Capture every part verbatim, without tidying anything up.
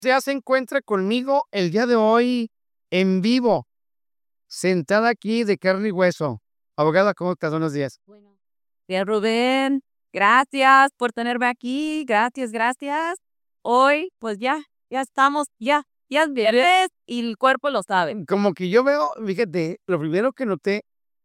Ya se encuentra conmigo el día de hoy en vivo, sentada aquí de carne y hueso. Abogada, ¿cómo estás? Buenos días. Bueno, bien, Rubén, gracias por tenerme aquí, gracias, gracias. Hoy, pues ya, ya estamos, ya, ya es viernes y el cuerpo lo sabe. Como que yo veo, fíjate, lo primero que noté,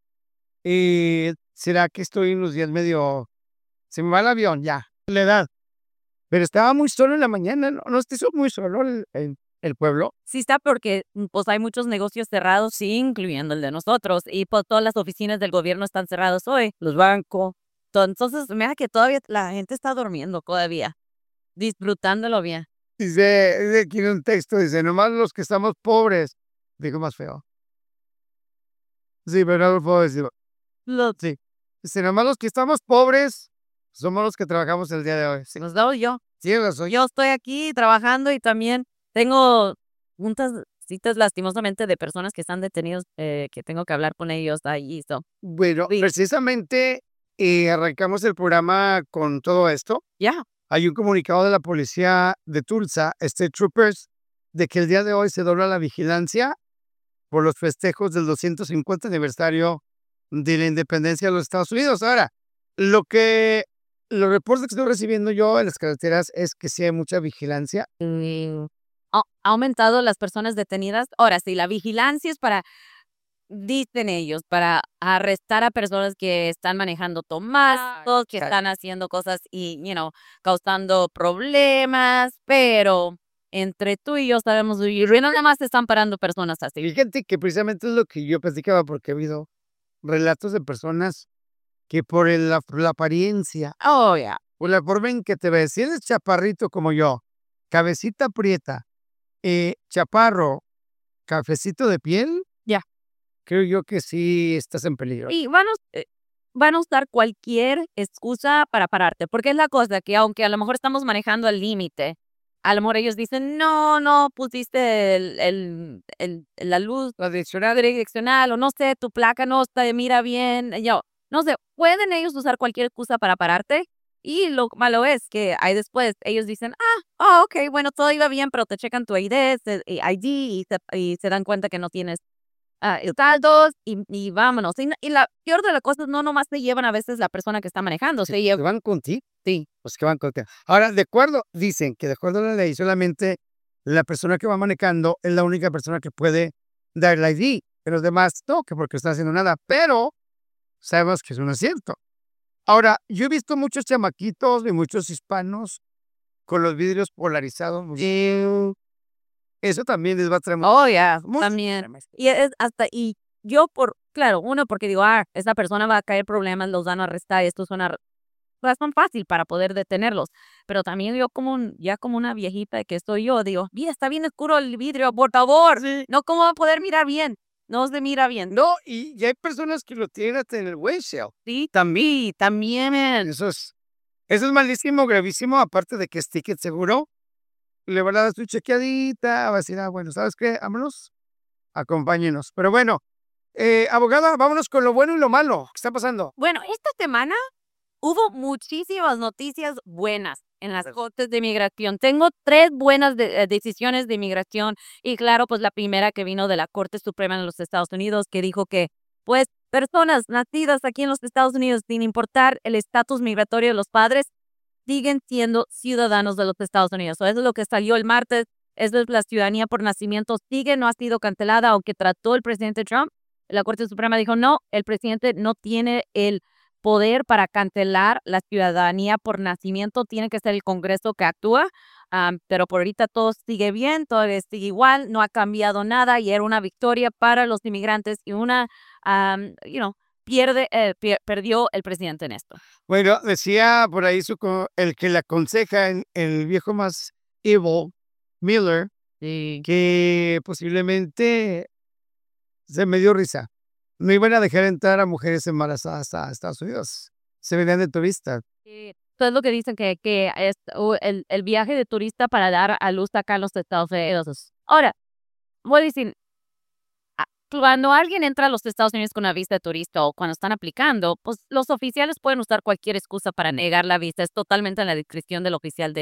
eh, será que estoy unos días medio, se me va el avión, ya, la edad. Pero estaba muy solo en la mañana, ¿no? ¿No te hizo muy solo el, el, el pueblo? Sí está porque, mm, pues, hay muchos negocios cerrados, sí, incluyendo el de nosotros, y pues todas las oficinas del gobierno están cerradas hoy, los bancos. To- Entonces, mira que todavía la gente está durmiendo todavía, disfrutándolo bien. Dice, dice aquí en un texto, dice, nomás los que estamos pobres. Digo más feo. Sí, pero no lo puedo decir. Lo- Sí. Dice, nomás los que estamos pobres somos los que trabajamos el día de hoy. Sí, Los damos yo. tienes razón. Yo estoy aquí trabajando y también tengo juntas, citas lastimosamente de personas que están detenidos, eh, que tengo que hablar con ellos ahí. So, Bueno, sí, precisamente eh, arrancamos el programa con todo esto. ya. Hay un comunicado de la policía de Tulsa, State Troopers, de que el día de hoy se dobla la vigilancia por los festejos del doscientos cincuenta aniversario de la independencia de los Estados Unidos. Ahora, lo que los reportes que estoy recibiendo yo en las carreteras es que sí hay mucha vigilancia. Mm, ha, ha aumentado las personas detenidas. Ahora sí, la vigilancia es para, dicen ellos, para arrestar a personas que están manejando tomados, que Exacto. están haciendo cosas y, you know, causando problemas, pero entre tú y yo sabemos, y no nada más están parando personas así. Fíjate que precisamente es lo que yo platicaba, porque ha habido relatos de personas que por el- la, por la apariencia, Oh, yeah. por la forma en que te ves, si eres chaparrito como yo, cabecita prieta, eh, chaparro, cafecito de piel, Ya. creo yo que sí estás en peligro. Y van a, us- eh, van a usar cualquier excusa para pararte, porque es la cosa que aunque a lo mejor estamos manejando al límite, a lo mejor ellos dicen, no, no pusiste el, el, el- la luz La direccional, direccional o no sé, tu placa no está, mira bien, yo, no sé, pueden ellos usar cualquier excusa para pararte y lo malo es que ahí después ellos dicen, ah, oh, ok, bueno, todo iba bien, pero te checan tu I D, se- I D y se, y se dan cuenta que no tienes ah, el saldos y, y vámonos. Y, no- y la peor de las cosas, no nomás te llevan a veces la persona que está manejando, si se te lleva, van contigo, sí, pues que van contigo. Ahora, de acuerdo, dicen que de acuerdo a la ley, solamente la persona que va manejando es la única persona que puede dar el I D, pero los demás no, que porque están haciendo nada, pero sabemos que eso no es cierto. Ahora, yo he visto muchos chamaquitos y muchos hispanos con los vidrios polarizados. Y eso también les va a traer mu- oh, ya, muchos también. problemas. Y es hasta, y yo por, claro, uno, porque digo, ah, esa persona va a caer problemas, los van a arrestar y esto es una razón fácil para poder detenerlos. Pero también yo como, un- ya como una viejita que estoy yo, digo, mira, está bien oscuro el vidrio, por favor. Sí. No, ¿cómo va a poder mirar bien? No se mira bien. No, y, y hay personas que lo tienen hasta en el windshield. Sí, también, también. Eso es, eso es malísimo, gravísimo, aparte de que es ticket seguro. Le van a dar su chequeadita, va a decir, ah, bueno, ¿sabes qué? Vámonos, acompáñenos. Pero bueno, eh, abogada, vámonos con lo bueno y lo malo. ¿Qué está pasando? Bueno, esta semana hubo muchísimas noticias buenas en las cortes de inmigración. Tengo tres buenas de- eh, decisiones de inmigración y claro, pues la primera que vino de la Corte Suprema de los Estados Unidos que dijo que pues personas nacidas aquí en los Estados Unidos sin importar el estatus migratorio de los padres siguen siendo ciudadanos de los Estados Unidos. So, eso es lo que salió el martes. Eso es la ciudadanía por nacimiento sigue, no ha sido cancelada, aunque trató el presidente Trump. La Corte Suprema dijo no, el presidente no tiene el poder para cancelar la ciudadanía por nacimiento, tiene que ser el Congreso que actúa, am, pero por ahorita todo sigue bien, todo sigue igual, no ha cambiado nada y era una victoria para los inmigrantes y una, am, you know, pierde, eh, pier- perdió el presidente en esto. Bueno, decía por ahí su, co- el que le aconseja, en- el viejo más evil, Miller, Sí. que posiblemente se me dio risa. No iban a dejar entrar a mujeres embarazadas a Estados Unidos. Se venían de turistas. Sí, eso es lo que dicen que, que es u- el, el viaje de turista para dar a luz acá en los Estados Unidos. Ahora, voy a decir, ah, cuando alguien entra a los Estados Unidos con una visa de turista o cuando están aplicando, pues los oficiales pueden usar cualquier excusa para negar la visa. Es totalmente en la discreción del oficial de,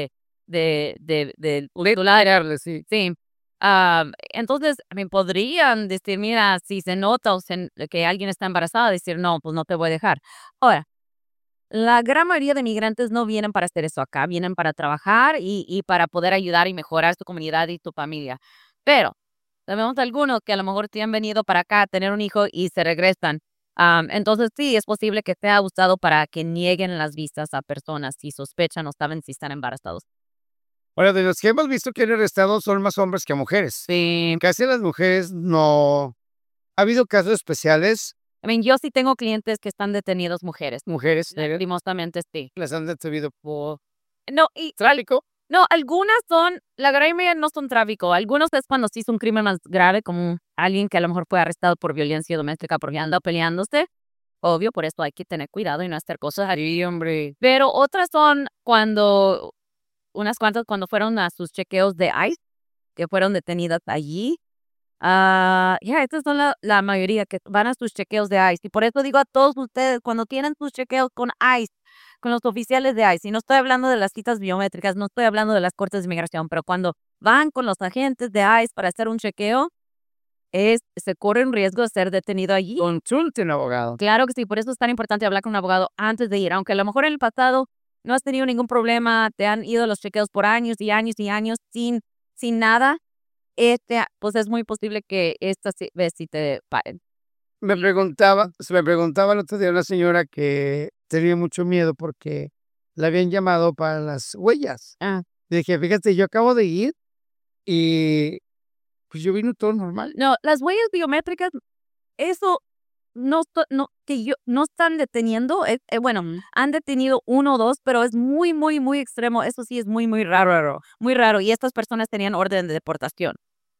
de, de, del Le- titular. tirarle, sí. Sí. Am, entonces, me podrían decir, mira, si se nota o se- que alguien está embarazada, decir, no, pues no te voy a dejar. Ahora, la gran mayoría de migrantes no vienen para hacer eso acá, vienen para trabajar y, y para poder ayudar y mejorar tu comunidad y tu familia. Pero tenemos algunos que a lo mejor sí han venido para acá a tener un hijo y se regresan. Am, entonces sí, es posible que sea usado para que nieguen las visas a personas si sospechan o saben si están embarazados. Ahora, de los que hemos visto que han arrestado son más hombres que mujeres. Sí. Casi las mujeres no. Ha habido casos especiales, I mean, yo sí tengo clientes que están detenidos mujeres. mujeres que Lastimosamente sí. las han detenido por No, y tráfico. no, algunas son, la gran mayoría no son tráfico. Algunos es cuando sí es un crimen más grave, como alguien que a lo mejor fue arrestado por violencia doméstica porque anda peleándose. Obvio, por eso hay que tener cuidado y no hacer cosas así. Sí, hombre. Pero otras son cuando, unas cuantas cuando fueron a sus chequeos de ICE, que fueron detenidas allí. Ah, ya, estas son la, la mayoría que van a sus chequeos de ICE. Y por eso digo a todos ustedes, cuando tienen sus chequeos con ICE, con los oficiales de ICE, y no estoy hablando de las citas biométricas, no estoy hablando de las cortes de inmigración, pero cuando van con los agentes de ICE para hacer un chequeo, es, se corre un riesgo de ser detenido allí. Consulte un abogado. Claro que sí, por eso es tan importante hablar con un abogado antes de ir, aunque a lo mejor en el pasado no has tenido ningún problema, te han ido los chequeos por años y años y años sin, sin nada, este, pues es muy posible que esta sí- vez sí te paren. Me preguntaba, se me preguntaba el otro día una señora que tenía mucho miedo porque la habían llamado para las huellas. Ah. Le dije, fíjate, yo acabo de ir y pues yo vino todo normal. No, las huellas biométricas, eso no, esto- no, que yo, no están deteniendo, eh, eh, bueno, han detenido uno o dos, pero es muy, muy, muy extremo, eso sí es muy, muy raro, muy raro, y estas personas tenían orden de deportación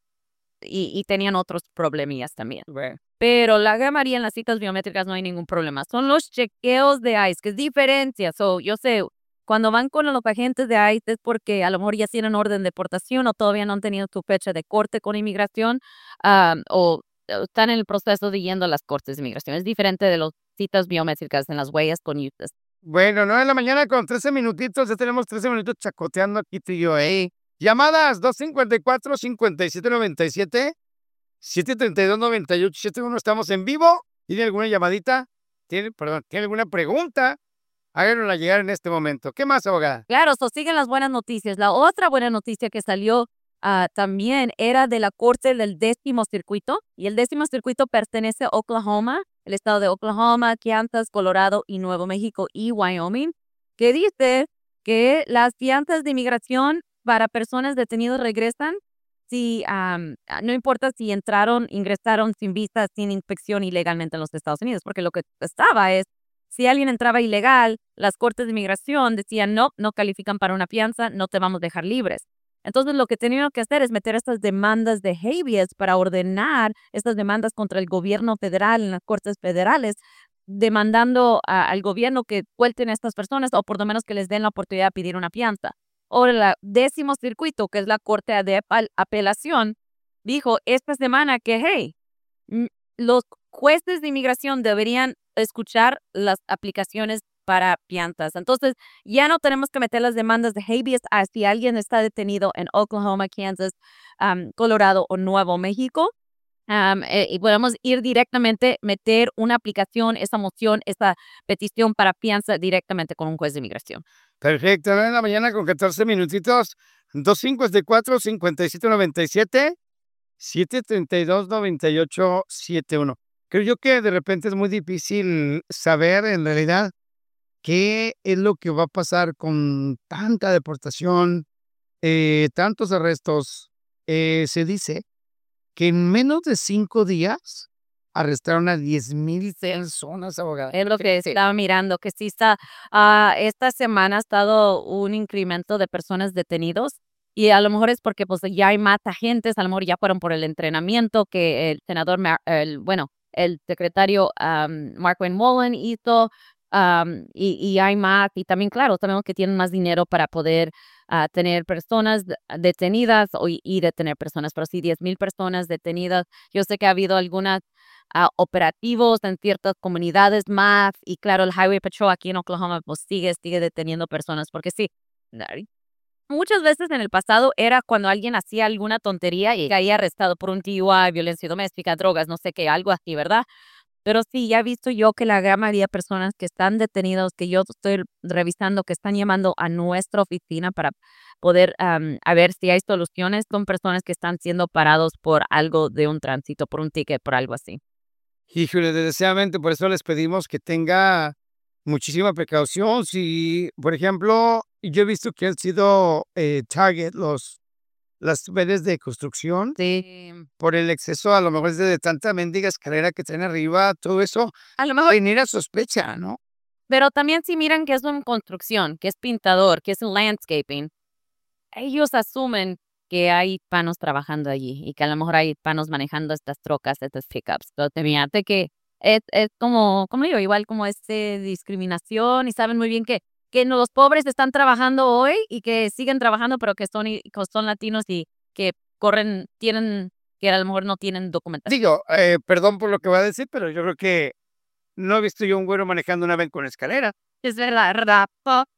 y, y tenían otros problemillas también. Bueno, Pero la gran mayoría en las citas biométricas no hay ningún problema. Son los chequeos de ICE, que es diferencia. So, yo sé, cuando van con los agentes de ICE es porque a lo mejor ya tienen orden de deportación o todavía no han tenido su fecha de corte con inmigración ah, o eh, están en el proceso de yendo a las cortes de inmigración. Es diferente de las citas biométricas en las huellas con U T S. bueno, nueve de la mañana con trece minutitos, ya tenemos trece minutos chacoteando aquí tú y yo, ¿eh? Llamadas dos cincuenta y cuatro, cincuenta y siete noventa y siete, siete treinta y dos, noventa y ocho, setenta y uno, estamos en vivo. ¿Tiene alguna llamadita? ¿Tiene, perdón, ¿tiene alguna pregunta? Háganosla llegar en este momento. ¿Qué más, abogada? Claro, so siguen las buenas noticias. La otra buena noticia que salió ah, también era de la corte del décimo circuito. Y el décimo circuito pertenece a Oklahoma, el estado de Oklahoma, Kansas, Colorado y Nuevo México y Wyoming, que dice que las fianzas de inmigración para personas detenidas regresan si, am, ah, no importa si entraron, ingresaron sin visa, sin inspección ilegalmente en los Estados Unidos, porque lo que estaba es si alguien entraba ilegal, las cortes de inmigración decían, no, no califican para una fianza, no te vamos a dejar libres. Entonces, lo que tenían que hacer es meter estas demandas de habeas para ordenar estas demandas contra el gobierno federal en las cortes federales, demandando a- al gobierno que suelten a estas personas o por lo menos que les den la oportunidad de pedir una fianza. Ahora, el décimo circuito, que es la corte de apel- apelación, dijo esta semana que, hey, Mm, los jueces de inmigración deberían escuchar las aplicaciones para fianzas. Entonces, ya no tenemos que meter las demandas de habeas a si alguien está detenido en Oklahoma, Kansas, am, Colorado o Nuevo México. Am, eh, y podemos ir directamente, meter una aplicación, esa moción, esa petición para fianza directamente con un juez de inmigración. Perfecto, nueve de la mañana con catorce minutitos, dos cincuenta y cuatro, cincuenta y siete noventa y siete, siete treinta y dos, noventa y ocho, setenta y uno. Creo yo que de repente es muy difícil saber en realidad qué es lo que va a pasar con tanta deportación, eh, tantos arrestos. Eh, se dice que en menos de cinco días arrestaron a diez mil personas, abogada. Es lo que estaba mirando, que sí está, ah, esta semana ha estado un incremento de personas detenidos y a lo mejor es porque pues ya hay más agentes, a lo mejor ya fueron por el entrenamiento que el senador, Mar- el, bueno, el secretario um, Mark Wayne Mullen hizo am, y, y hay más y también claro, sabemos que tienen más dinero para poder ah, tener personas de- detenidas o, y y detener personas, pero sí diez mil personas detenidas. Yo sé que ha habido algunas ah, operativos en ciertas comunidades más y claro, el Highway Patrol aquí en Oklahoma pues sigue, sigue deteniendo personas porque sí, Dari, muchas veces en el pasado era cuando alguien hacía alguna tontería y caía arrestado por un D U I, violencia doméstica, drogas, no sé qué, algo así, ¿verdad? Pero sí, ya he visto yo que la gran mayoría de personas que están detenidos, que yo estoy revisando, que están llamando a nuestra oficina para poder am, a ver si hay soluciones, son personas que están siendo parados por algo de un tránsito, por un ticket, por algo así. Híjole, desgraciadamente, por eso les pedimos que tenga muchísima precaución. Si, por ejemplo, yo he visto que han sido eh, target los las redes de construcción Sí. por el exceso, a lo mejor es de tanta mendiga escalera que traen arriba, todo eso A lo mejor, genera sospecha, ¿no? pero también si miran que es una construcción, que es pintador, que es un landscaping, ellos asumen que hay hispanos trabajando allí y que a lo mejor hay hispanos manejando estas trocas, estas pickups. Pero te fíjate que es, es como, como digo, igual como este discriminación y saben muy bien que, que no- los pobres están trabajando hoy y que siguen trabajando, pero que son, i- que son latinos y que corren, tienen, que a lo mejor no tienen documentación. Digo, eh, perdón por lo que voy a decir, pero yo creo que no he visto yo un güero manejando una van con escalera. Es verdad, ¿verdad?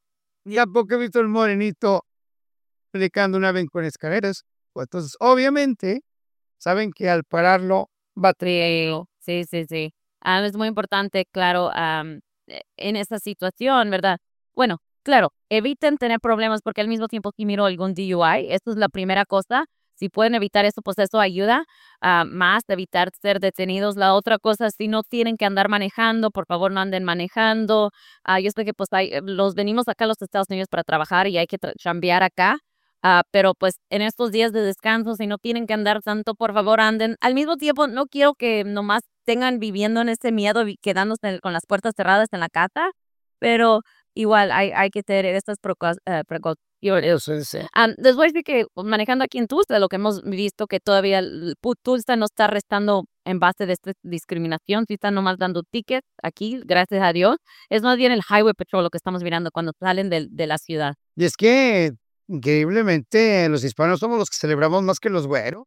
Y tampoco he visto el morenito manejando una van con escaleras. Pues entonces, obviamente, saben que al pararlo va a Sí, sí, sí, sí. Ah, es muy importante, claro, am, e en esa situación, ¿verdad? Bueno, claro, eviten tener problemas, porque al mismo tiempo si miro algún D U I, eso es la primera cosa. Si pueden evitar eso, pues eso ayuda, ah, más de evitar ser detenidos. La otra cosa, si no tienen que andar manejando, por favor, no anden manejando. Ah, yo sé que, pues, hay, eh, los venimos acá a los Estados Unidos para trabajar y hay que tra chambear acá. Ah, pero, pues, en estos días de descanso, si no tienen que andar tanto, por favor, anden. Al mismo tiempo, no quiero que nomás tengan viviendo en ese miedo y quedándose en- con las puertas cerradas en la casa, pero igual hay hay que tener estas precau eh, precauciones. eso es, eh, Am, les voy a decir que, pues, manejando aquí en Tulsa, lo que hemos visto que todavía el pu Tulsa no está arrestando en base de esta discriminación, sí están nomás dando tickets aquí, gracias a Dios. Es más bien el Highway Patrol lo que estamos mirando cuando salen del de la ciudad. y es que, increíblemente, los hispanos somos los que celebramos más que los güeros.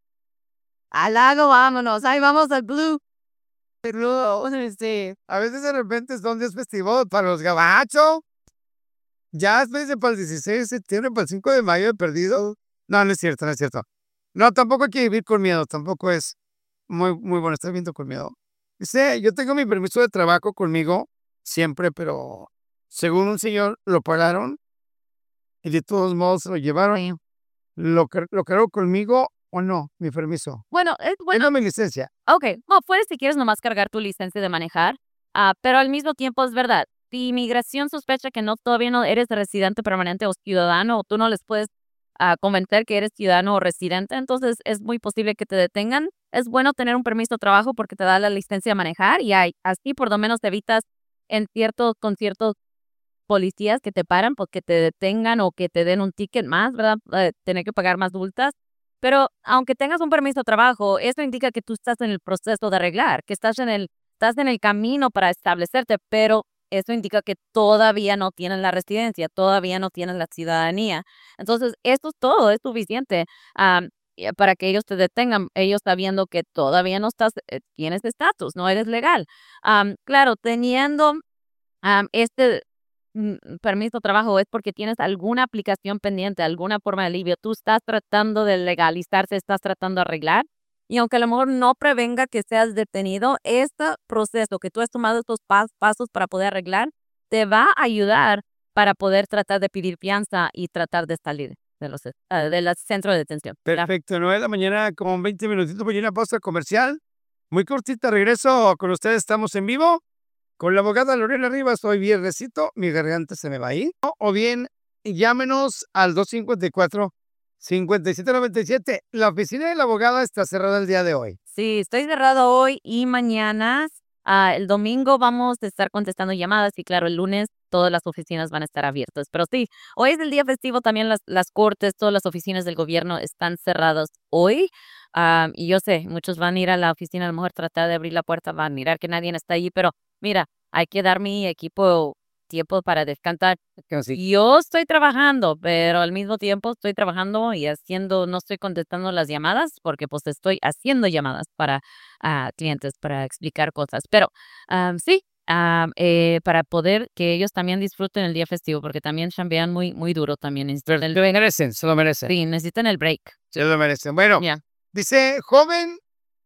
Al lago, vámonos. Ahí vamos al Blue. Pero, sí, a veces de repente son días festivos para los gabachos. Ya espérense para el dieciséis de septiembre, para el cinco de mayo de perdido. No, no es cierto, no es cierto. No, tampoco hay que vivir con miedo, tampoco es muy, muy bueno estar viviendo con miedo. Dice, yo tengo mi permiso de trabajo conmigo siempre, pero según un señor lo pararon y de todos modos se lo llevaron. Sí. ¿Lo, car- lo cargo conmigo o no? Mi permiso. Bueno, es bueno. Tengo mi licencia. Okey. No, puedes, si quieres, nomás cargar tu licencia de manejar, ah, pero al mismo tiempo es verdad, si inmigración sospecha que no todavía no eres residente permanente o ciudadano, o tú no les puedes, ah, convencer que eres ciudadano o residente, entonces es muy posible que te detengan. Es bueno tener un permiso de trabajo porque te da la licencia de manejar y hay así por lo menos te evitas en ciertos con ciertos policías que te paran, porque te detengan o que te den un ticket más, ¿verdad? Eh, tener que pagar más multas. Pero aunque tengas un permiso de trabajo, eso indica que tú estás en el proceso de arreglar, que estás en el, estás en el camino para establecerte, pero eso indica que todavía no tienes la residencia, todavía no tienes la ciudadanía. Entonces, esto es todo, es suficiente am, y, eh, para que ellos te detengan, ellos sabiendo que todavía no estás, eh, tienes estatus, no eres legal. Am, claro, teniendo am, este mm, permiso de trabajo es porque tienes alguna aplicación pendiente, alguna forma de alivio. Tú estás tratando de legalizarse, estás tratando de arreglar. Y aunque a lo mejor no prevenga que seas detenido, este proceso que tú has tomado estos pas- pasos para poder arreglar, te va a ayudar para poder tratar de pedir fianza y tratar de salir de los est- ah, del centro de detención. ¿Verdad? Perfecto, nueve de la mañana, como veinte minutitos, voy a una pausa comercial. Muy cortita, regreso con ustedes, estamos en vivo. Con la abogada Lorena Rivas, hoy viernesito, mi garganta se me va a ir. O o bien, llámenos al dos cinco cuatro, cinco siete nueve siete. La oficina de la abogada está cerrada el día de hoy. Sí, estoy cerrado hoy y mañana. Ah, el domingo vamos a estar contestando llamadas y claro, el lunes todas las oficinas van a estar abiertas. Pero sí, hoy es el día festivo, también las, las cortes, todas las oficinas del gobierno están cerradas hoy. Ah, y yo sé, muchos van a ir a la oficina, a lo mejor tratar de abrir la puerta, van a mirar que nadie está allí, pero mira, hay que dar mi equipo tiempo para descansar. Que así. Yo estoy trabajando, pero al mismo tiempo estoy trabajando y haciendo, no estoy contestando las llamadas porque pues estoy haciendo llamadas para ah, clientes para explicar cosas. Pero am, sí, ah, eh, para poder que ellos también disfruten el día festivo, porque también chambean muy, muy duro también. Necesitan Pero el, se lo merecen, se lo merecen. sí, necesitan el break. Se lo merecen. Bueno, Ya. dice, joven,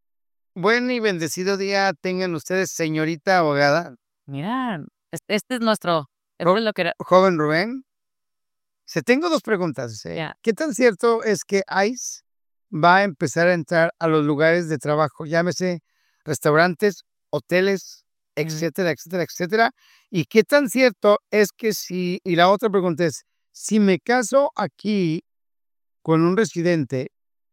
buen y bendecido día tengan ustedes, señorita abogada. Mira, es- este es nuestro, esto Jo- es lo que era. Joven Rubén. Se tengo dos preguntas. Dice, Ya. ¿qué tan cierto es que ICE va a empezar a entrar a los lugares de trabajo? Llámese restaurantes, hoteles, Mm. etcétera, etcétera, etcétera. ¿Y qué tan cierto es que si, y la otra pregunta es, si me caso aquí con un residente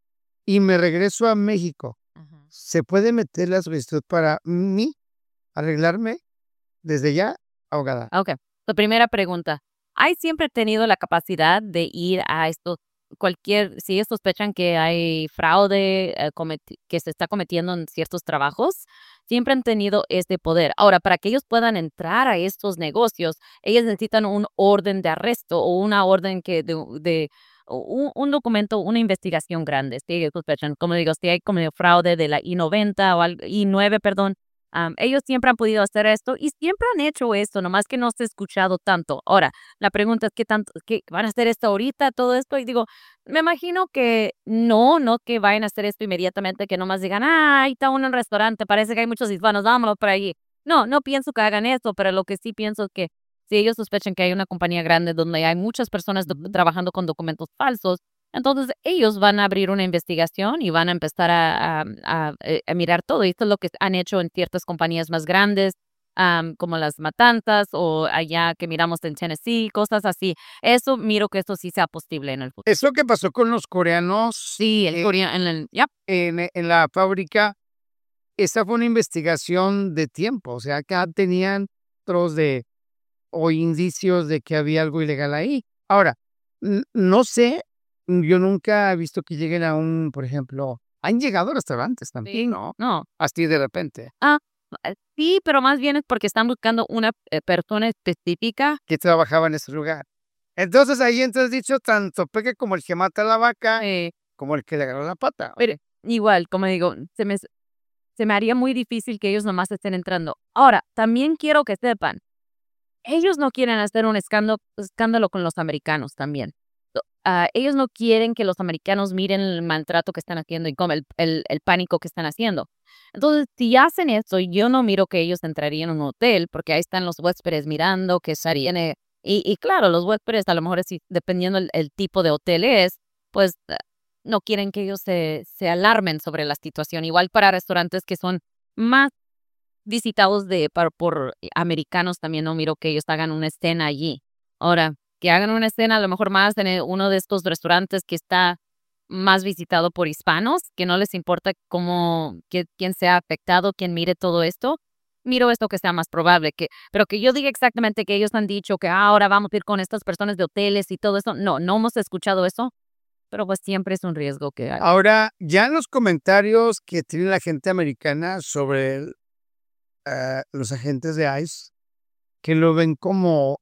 y me regreso a México, Ujú. ¿se puede meter la solicitud para mí arreglarme desde ya, abogada? Ok, la primera pregunta. ¿Hay siempre tenido la capacidad de ir a esto, cualquier, si ellos sospechan que hay fraude eh, cometi- que se está cometiendo en ciertos trabajos, siempre han tenido este poder? Ahora, para que ellos puedan entrar a estos negocios, ellos necesitan un orden de arresto o una orden que de, de- o un, un documento, una investigación grande. Si ellos sospechan, como digo, si hay como fraude de la I noventa o algo, I nueve, perdón. Am, ellos siempre han podido hacer esto y siempre han hecho esto, nomás que no se ha escuchado tanto. Ahora, la pregunta es qué tanto, qué van a hacer esto ahorita, todo esto, y digo, me imagino que no, no que vayan a hacer esto inmediatamente, que nomás digan, ah, ahí está uno en un restaurante, parece que hay muchos hispanos, vámonos por allí. No, no pienso que hagan eso, pero lo que sí pienso es que si ellos sospechan que hay una compañía grande donde hay muchas personas do- Ujú. trabajando con documentos falsos, entonces ellos van a abrir una investigación y van a empezar a, a- a- eh, a mirar todo. Y esto es lo que han hecho en ciertas compañías más grandes, am, como las Matanzas o allá que miramos en Tennessee, cosas así. Eso miro que esto sí sea posible en el futuro. Es lo que pasó con los coreanos Sí, el eh, coreano, en el, yep, en, eh, en la fábrica. Esa fue una investigación de tiempo, o sea, acá tenían otros de o indicios de que había algo ilegal ahí. Ahora, n no sé, yo nunca he visto que lleguen a un, por ejemplo, han llegado a restaurantes también, sí, ¿no? no. Así de repente, Ah, eh, sí, pero más bien es porque están buscando una eh, persona específica. que trabajaba en ese lugar. Entonces, ahí entra el dicho, tanto peque como el que mata a la vaca, eh, como el que le agarró la pata. pero igual, como digo, se me, se me haría muy difícil que ellos nomás estén entrando. Ahora, también quiero que sepan. Ellos no quieren hacer un escándalo, escándalo con los americanos también. So, ah, ellos no quieren que los americanos miren el maltrato que están haciendo y como el, el, el pánico que están haciendo. Entonces, si hacen eso, yo no miro que ellos entrarían en un hotel, porque ahí están los huéspedes mirando que estarían. eh, Y, y claro, los huéspedes, a lo mejor, si, dependiendo el, el tipo de hotel es, pues ah, no quieren que ellos se, se alarmen sobre la situación. Igual para restaurantes que son más visitados de par por americanos, también no miro que ellos hagan una escena allí. Ahora, que hagan una escena a lo mejor más en, eh, uno de estos restaurantes que está más visitado por hispanos, que no les importa cómo que quién sea afectado, quién mire todo esto. Miro esto que sea más probable, que pero que yo diga exactamente que ellos han dicho que "Ah, ahora vamos a ir con estas personas de hoteles y todo eso". No, no hemos escuchado eso, pero, pues, siempre es un riesgo que hay. Ahora, ya en los comentarios que tiene la gente americana sobre el, ah, los agentes de ICE, que lo ven como,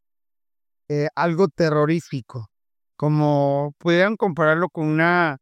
eh, algo terrorífico, como pudieran compararlo con una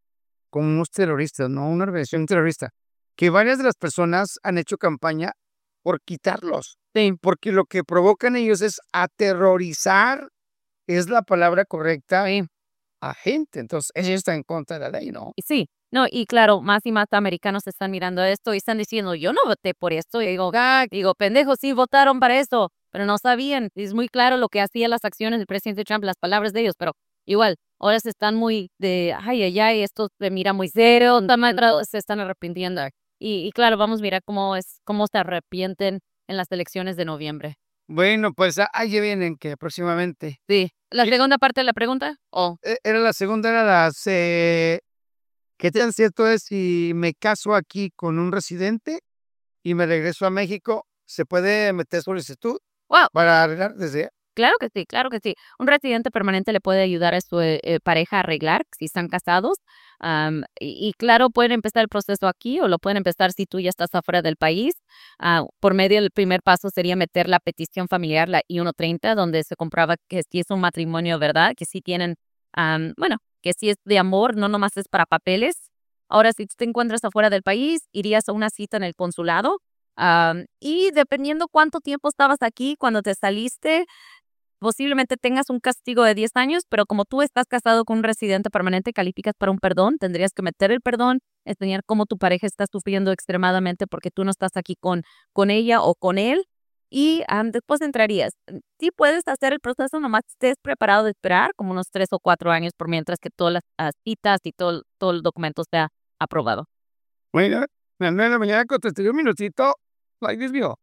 con unos terroristas, ¿no? Una organización terrorista, que varias de las personas han hecho campaña por quitarlos, Sí. porque lo que provocan ellos es aterrorizar, es la palabra correcta, Sí. a gente. Entonces, eso está en contra de la ley, ¿no? Y sí, no, y claro, más y más americanos están mirando esto y están diciendo, yo no voté por esto. Y digo, ah, digo, pendejos, sí votaron para eso, pero no sabían. Es muy claro lo que hacía las acciones del presidente Trump, las palabras de ellos, pero igual, ahora se están muy de, ay, ay, ay, esto se mira muy serio, está mal, pero se están arrepintiendo. Y, y claro, vamos a mirar cómo es, cómo se arrepienten en las elecciones de noviembre. Bueno, pues, a ahí ya vienen que próximamente. Sí. ¿La Y segunda parte de la pregunta? Oh, e era la segunda, era las, eh, ¿qué tan cierto es si me caso aquí con un residente y me regreso a México, se puede meter solicitud wow. para arreglar desde Claro que sí, claro que sí. Un residente permanente le puede ayudar a su eh, eh, pareja a arreglar si están casados. am, y, y claro, pueden empezar el proceso aquí o lo pueden empezar si tú ya estás afuera del país. Ah, por medio del primer paso sería meter la petición familiar, la I ciento treinta, donde se comprueba que sí es un matrimonio, ¿verdad? Que sí tienen, am, bueno, que sí es de amor, no nomás es para papeles. Ahora, si tú te encuentras afuera del país, irías a una cita en el consulado Am, y dependiendo cuánto tiempo estabas aquí, cuando te saliste, posiblemente tengas un castigo de diez años, pero como tú estás casado con un residente permanente, calificas para un perdón, tendrías que meter el perdón, enseñar cómo tu pareja está sufriendo extremadamente porque tú no estás aquí con, con ella o con él, y am, después entrarías. Sí puedes hacer el proceso, nomás estés preparado de esperar como unos tres o cuatro años por mientras que todas las ah, citas y todo, todo el documento sea aprobado. Bueno, a las nueve de la mañana contesté un minutito. Ay, Dios mío.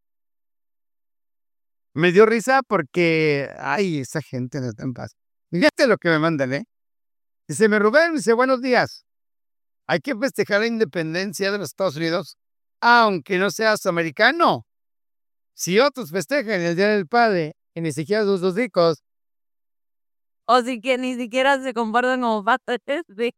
Me dio risa porque, ay, esa gente no está en paz. Fíjate lo que me mandan, ¿eh? Dice, me Rubén, dice, buenos días. Hay que festejar la independencia de los Estados Unidos, aunque no seas americano. Si otros festejan el Día del Padre y ni siquiera sus dos hijos, O si que ni siquiera se comportan como padres, sí.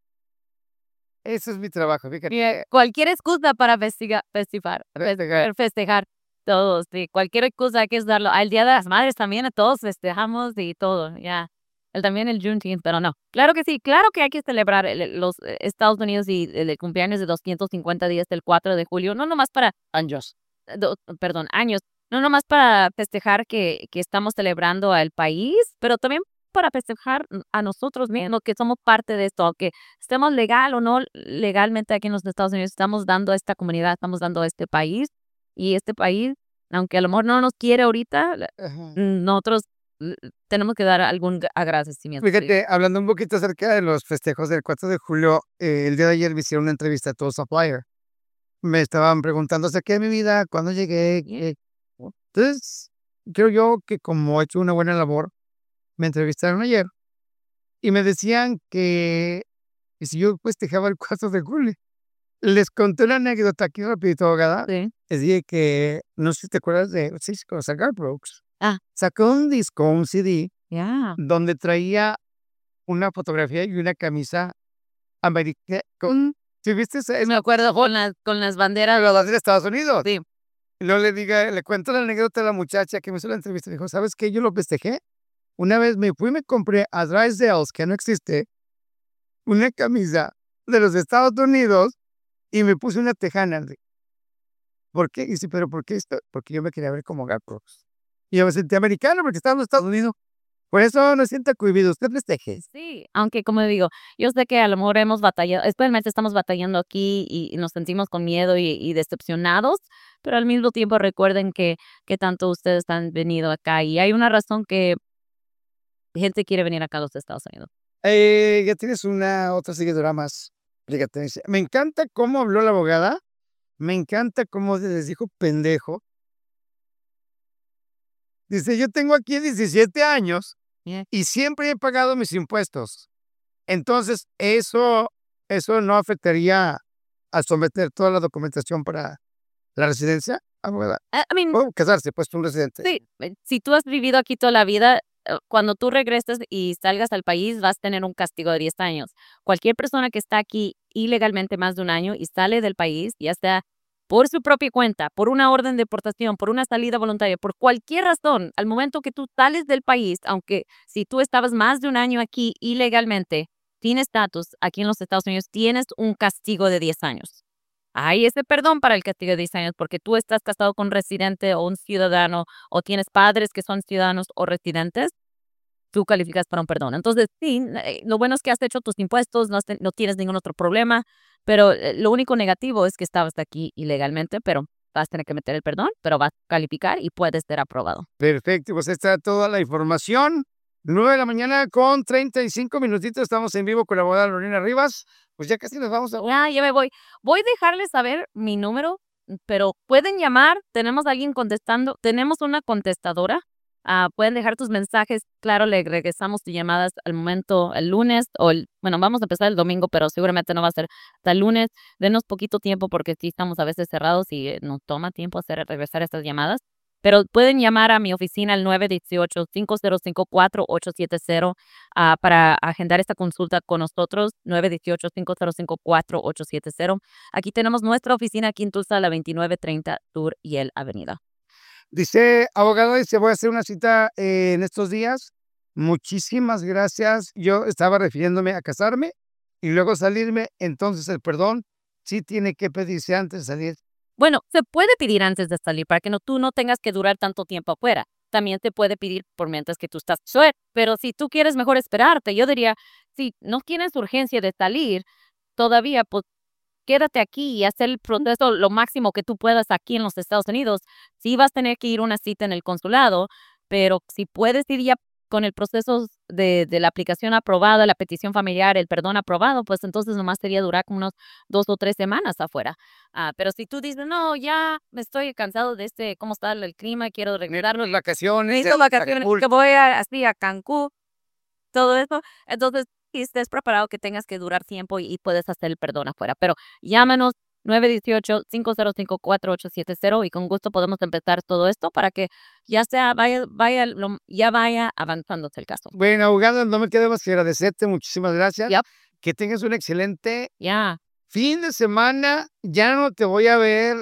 ese es mi trabajo, fíjate. Mira, cualquier excusa para festiga festivar Festejar. festejar festejar todos, sí, cualquier excusa hay que usarlo. Al Día de las Madres también a todos festejamos y todo, ya. El también el Juneteenth, pero no. Claro que sí, claro que hay que celebrar el el los eh, Estados Unidos y el el cumpleaños de doscientos cincuenta días del cuatro de julio, no nomás para Años. do perdón, años, no nomás para festejar que que estamos celebrando al país, pero también para festejar mm, a nosotros mismos, que somos parte de esto, aunque estemos legal o no legalmente aquí en los Estados Unidos, estamos dando a esta comunidad, estamos dando a este país, y este país, aunque a lo mejor no nos quiere ahorita, la Ajá. mm, nosotros, l tenemos que dar algún g agradecimiento, sí. Fíjate, hablando un poquito acerca de los festejos del cuatro de julio, eh, el día de ayer me hicieron una entrevista a Todos Supplier. Me estaban preguntando acerca de mi vida, cuándo llegué, qué entonces, creo yo que como he hecho una buena labor, me entrevistaron ayer y me decían que que si yo festejaba el cuatro de julio. Les conté una anécdota aquí rapidito, abogada. Sí. Les dije que, no sé si te acuerdas de, sí, sí conoces a Garth Brooks. Ah. Sacó un disco, un C D, Ya. donde traía una fotografía y una camisa americana con, ¿sí viste esa? Es Me acuerdo con las con las banderas. la bandera de Estados Unidos. Sí. Y luego le diga le cuento la anécdota a la muchacha que me hizo la entrevista. Dijo, ¿sabes qué? Yo lo festejé. Una vez me fui y me compré a Drysdale's, que no existe, una camisa de los Estados Unidos y me puse una tejana. ¿Por qué? Y dice, ¿pero por qué esto? Porque yo me quería ver como Garth Brooks. Y yo me sentí americano porque estaba en los Estados Unidos. Por eso no se sienta cohibido. Usted festeje. Sí, aunque como digo, yo sé que a lo mejor hemos batallado, especialmente estamos batallando aquí y y nos sentimos con miedo y y decepcionados, pero al mismo tiempo recuerden que que tanto ustedes han venido acá y hay una razón que gente quiere venir acá a los Estados Unidos. Eh, ya tienes una otra seguidora más. Fíjate, dice, me encanta cómo habló la abogada. Me encanta cómo les dijo pendejo. Dice, yo tengo aquí diecisiete años Yeah. y siempre he pagado mis impuestos. Entonces, eso, eso no afectaría a someter toda la documentación para la residencia, abogada. I I mean, O casarse, pues, un residente. sí, eh, si tú has vivido aquí toda la vida, eh, cuando tú regreses y salgas al país, vas a tener un castigo de diez años. Cualquier persona que está aquí ilegalmente más de un año y sale del país, ya sea por su propia cuenta, por una orden de deportación, por una salida voluntaria, por cualquier razón, al momento que tú sales del país, aunque si tú estabas más de un año aquí ilegalmente, sin estatus aquí en los Estados Unidos, tienes un castigo de diez años. Hay ese perdón para el castigo de diez años porque tú estás casado con un residente o un ciudadano o tienes padres que son ciudadanos o residentes, tú calificas para un perdón. Entonces, sí, eh, lo bueno es que has hecho tus impuestos, no, has te- no tienes ningún otro problema, pero eh, lo único negativo es que estabas aquí ilegalmente, pero vas a tener que meter el perdón, pero vas a calificar y puedes ser aprobado. Perfecto, pues ahí está toda la información. nueve de la mañana con treinta y cinco minutitos. Estamos en vivo con la abogada Lorena Rivas. Pues ya casi nos vamos a... Ya, ya me voy. Voy a dejarles saber mi número, pero pueden llamar. Tenemos a alguien contestando. Tenemos una contestadora. Ah, pueden dejar tus mensajes. Claro, le regresamos tus llamadas al momento el lunes o el, bueno, vamos a empezar el domingo, pero seguramente no va a ser hasta el lunes. Denos poquito tiempo porque sí estamos a veces cerrados y eh, nos toma tiempo hacer regresar estas llamadas. Pero pueden llamar a mi oficina al nueve uno ocho, cinco cero cinco, cuatro ocho siete cero ah, para agendar esta consulta con nosotros, nueve uno ocho, cinco cero cinco, cuatro ocho siete cero. Aquí tenemos nuestra oficina aquí en Tulsa, la veintinueve treinta Tour y el Avenida. Dice, abogado, dice, voy a hacer una cita eh, en estos días. Muchísimas gracias. Yo estaba refiriéndome a casarme y luego salirme. Entonces, el perdón sí tiene que pedirse antes de salir Bueno, se puede pedir antes de salir para que no, tú no tengas que durar tanto tiempo afuera. También te puede pedir por mientras que tú estás suelto. Pero si tú quieres mejor esperarte, yo diría, si no tienes urgencia de salir todavía, pues quédate aquí y hacer el proceso lo máximo que tú puedas aquí en los Estados Unidos. Sí vas a tener que ir a una cita en el consulado, pero si puedes ir ya con el proceso de, de la aplicación aprobada, la petición familiar, el perdón aprobado, pues entonces nomás sería durar como unos dos o tres semanas afuera. Ah, pero si tú dices, no, ya me estoy cansado de este, cómo está el clima, quiero regresar, Las vacaciones, necesito vacaciones, que voy a, así a Cancún, todo eso, entonces y estés preparado que tengas que durar tiempo y, y puedes hacer el perdón afuera. Pero llámanos nueve uno ocho, cinco cero cinco, cuatro ocho siete cero y con gusto podemos empezar todo esto para que ya sea, vaya, vaya, lo- ya vaya avanzándose el caso. Bueno, abogada, no me queda más que agradecerte. Muchísimas gracias. Yep. Que tengas un excelente Ya, fin de semana. Ya no te voy a ver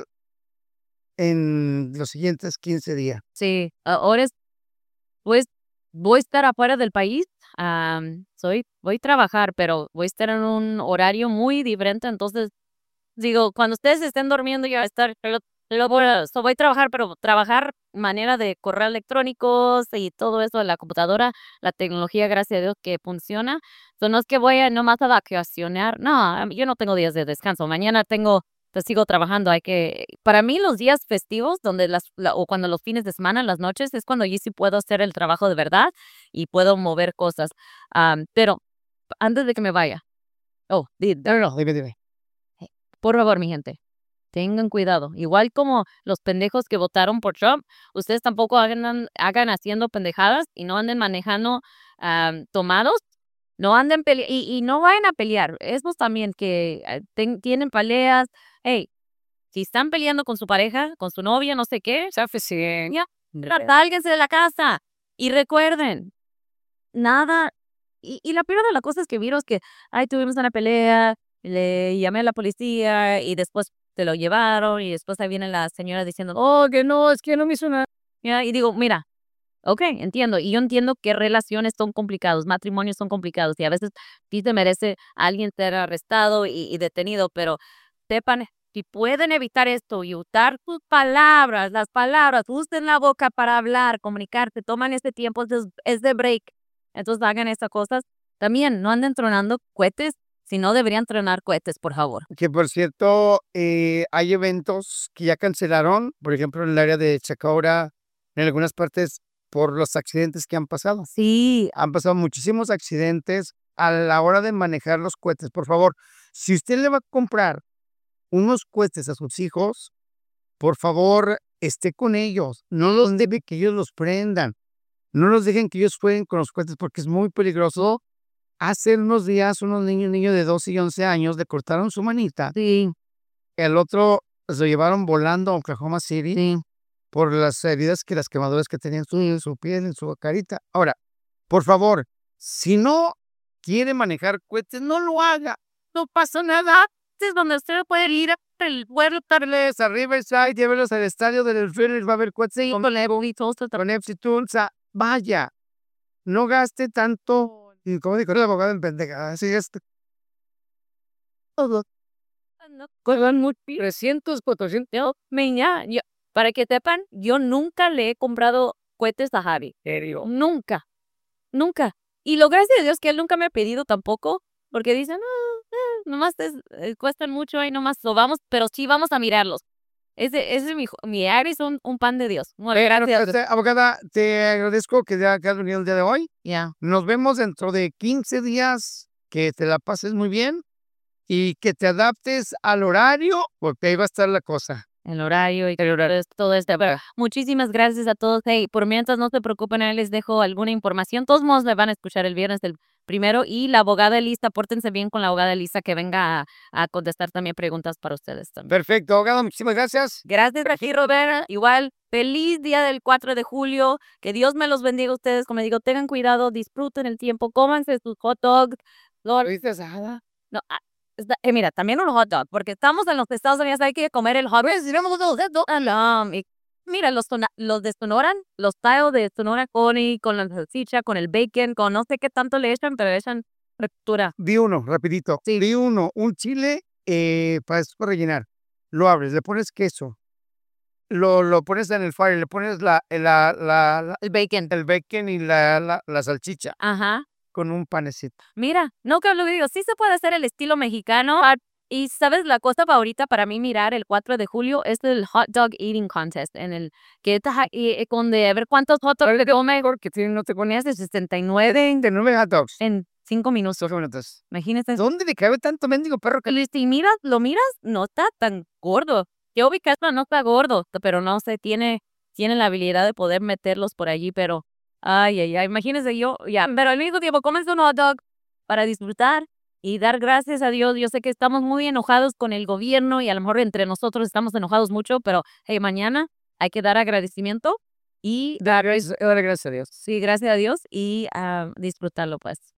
en los siguientes quince días. sí, ahora es, pues voy a estar afuera del país. am, soy, voy a trabajar, pero voy a estar en un horario muy diferente, entonces digo, cuando ustedes estén durmiendo, yo voy a estar, lo, lo voy a, so voy a trabajar, pero trabajar manera de correo electrónicos y todo eso de la computadora, la tecnología, gracias a Dios, que funciona. So, no es que voy a nomás a vacacionar, no, a mí- yo no tengo días de descanso. Mañana tengo, pues sigo trabajando. Hay que, para mí los días festivos, donde las, la- o cuando los fines de semana, las noches, es cuando yo sí puedo hacer el trabajo de verdad y puedo mover cosas. Am, pero antes de que me vaya, oh, di- No, no, no, dime, dime. por favor, mi gente, tengan cuidado. Igual como los pendejos que votaron por Trump, ustedes tampoco hagan, hagan haciendo pendejadas y no anden manejando am, tomados. No anden peleando y, y no vayan a pelear. Esos también que eh, ten- tienen peleas. Hey, si están peleando con su pareja, con su novia, no sé qué, Suficiente. ya, sálganse de la casa. Y recuerden, nada. Y, y la peor de las cosas que vieron es que, ay, tuvimos una pelea, le llamé a la policía y después te lo llevaron y después ahí viene la señora diciendo, oh, que no, es que no me hizo nada. Ya, y digo, mira, ok, entiendo. Y yo entiendo que relaciones son complicados, matrimonios son complicados y a veces sí se merece alguien ser arrestado y, y detenido, pero sepan, si pueden evitar esto y usar sus palabras, las palabras, usen la boca para hablar, comunicarse, toman este tiempo, es de, es de break. Entonces hagan esas cosas. También no anden tronando cohetes, si no deberían tronar cohetes, por favor. Que por cierto, eh, hay eventos que ya cancelaron, por ejemplo, en el área de Chacora, en algunas partes, por los accidentes que han pasado. Sí, Han pasado muchísimos accidentes a la hora de manejar los cohetes. Por favor, si usted le va a comprar unos cohetes a sus hijos, por favor, esté con ellos. No los deje que ellos los prendan. No los dejen que ellos jueguen con los cohetes porque es muy peligroso. Hace unos días, unos niños, niños de doce y once años le cortaron su manita. sí, El otro pues, lo llevaron volando a Oklahoma City sí. por las heridas que las quemaduras que tenían en su, en su piel, en su carita. Ahora, por favor, si no quiere manejar cohetes, no lo haga. No pasa nada. Es donde usted puede ir al pueblo, Darles a Riverside, llévelos al estadio del Phillies, va a haber cohetes con, con Evo y todo esto. con F C Tulsa. Vaya, no gaste tanto. Y como dijo el abogado en pendeja, así es. Todo. No, con mucho trescientos, cuatrocientos. Yo, niña, yo- para que sepan, yo nunca le he comprado cohetes a Javi. Serio. Nunca, nunca. Y lo gracias a Dios que él nunca me ha pedido tampoco, porque dicen, no, eh, nomás es- eh, cuestan mucho ahí, nomás lo vamos, pero sí vamos a mirarlos. Ese, ese es mi, jo- mi Ari es un, un pan de Dios. Bueno, gracias. Este, abogada, te agradezco que ya que has venido el día de hoy. Ya. Nos vemos dentro de quince días. Que te la pases muy bien y que te adaptes al horario, porque ahí va a estar la cosa. El horario y todo esto. Pero muchísimas gracias a todos. Hey, por mientras no se preocupen, ahí les dejo alguna información. Todos modos le van a escuchar el viernes del primero. Y la abogada Elisa, pórtense bien con la abogada Elisa que venga a, a contestar también preguntas para ustedes también. Perfecto, abogado, muchísimas gracias. Gracias, aquí Roberta. Igual, feliz día del cuatro de julio. Que Dios me los bendiga a ustedes. Como digo, tengan cuidado, disfruten el tiempo, cómanse sus hot dogs. Lord, ¿Viste asada? no, ah, está- eh, mira, también un hot dog, porque estamos en los Estados Unidos, hay que comer el hot dog. Si vamos a hacer hot dog, y mira, los, sona- los de Sonora, los tallos de Sonora Coney, con la salchicha, con el bacon, con no sé qué tanto le echan, pero le echan fritura. Vi uno, rapidito. Sí. Vi uno, un chile eh, para, para rellenar. lo abres, le pones queso, lo lo pones en el fire, le pones la la la la El bacon. el bacon y la la la salchicha Ajá. con un panecito. Mira, no que lo digo, sí se puede hacer el estilo mexicano. Ah, y, ¿sabes? La cosa favorita para mí mirar el cuatro de julio es el hot dog eating contest, en el que está y, eh, con de a ver cuántos hot dogs le come, Porque tiene no te ponías de sesenta y nueve de nueve hot dogs. en cinco minutos. Dos minutos. Imagínate. ¿Dónde le cabe tanto mendigo perro que Y si miras, lo miras, no está tan gordo. Joey Castro no está gordo, pero no sé, tiene, tiene la habilidad de poder meterlos por allí, pero ay, ay, ay, imagínense yo, ya, pero al mismo tiempo comes un hot dog para disfrutar y dar gracias a Dios. Yo sé que estamos muy enojados con el gobierno y a lo mejor entre nosotros estamos enojados mucho, pero hey, mañana hay que dar agradecimiento y dar gracias dar gracias a Dios? sí, gracias a Dios y ah, disfrutarlo, pues.